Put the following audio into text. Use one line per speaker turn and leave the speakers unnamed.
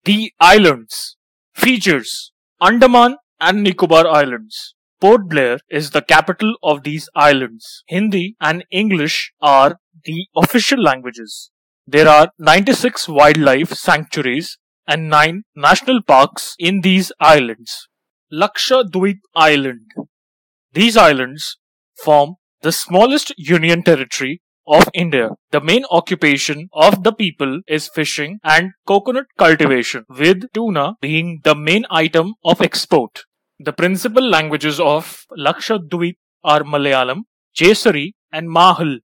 The islands. Features: Andaman and Nicobar Islands. Port Blair is the capital of these islands. Hindi and English are the official languages. There are 96 wildlife sanctuaries and 9 national parks in these islands. Lakshadweep Island. These islands form the smallest union territory of India. The main occupation of the people is fishing and coconut cultivation, with tuna being the main item of export. The principal languages of Lakshadweep are Malayalam, Jesari, and Mahal.